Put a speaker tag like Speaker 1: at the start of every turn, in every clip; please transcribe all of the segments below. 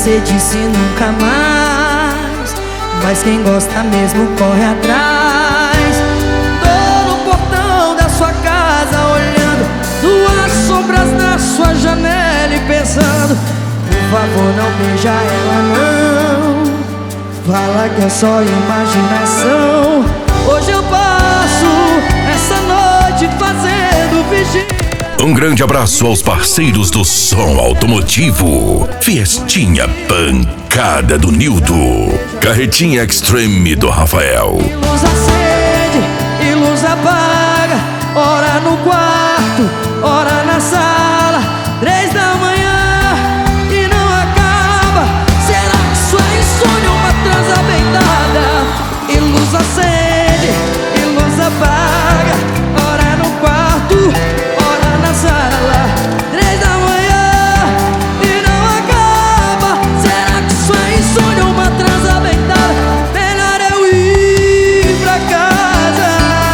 Speaker 1: você disse nunca mais, mas quem gosta mesmo corre atrás. Tô no portão da sua casa olhando duas sombras na sua janela e pensando: por favor, não beija ela não, fala que é só imaginação. Hoje eu passo essa noite fazendo vigia.
Speaker 2: Um grande abraço aos parceiros do som automotivo. Fiestinha Pancada do Nildo, Carretinha Extreme do Rafael.
Speaker 1: E luz acende e luz apaga, ora no quarto, ora na sala, 3 da manhã e não acaba. Será que sua insônia é uma transa bem dada? E luz acende e luz apaga, ora no quarto, ora na sala, 3 da manhã e não acaba. Será que sua insônia é uma transa bem dada? Melhor eu ir pra casa.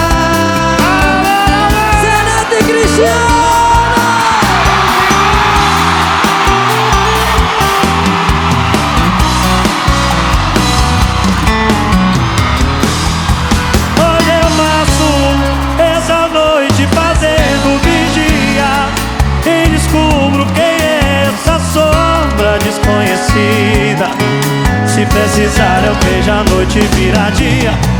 Speaker 1: Zeneto e Cristiano.
Speaker 3: Hoje eu passo essa noite fazendo vigia e descubro quem é essa sombra desconhecida. Se precisar eu vejo a noite virar dia.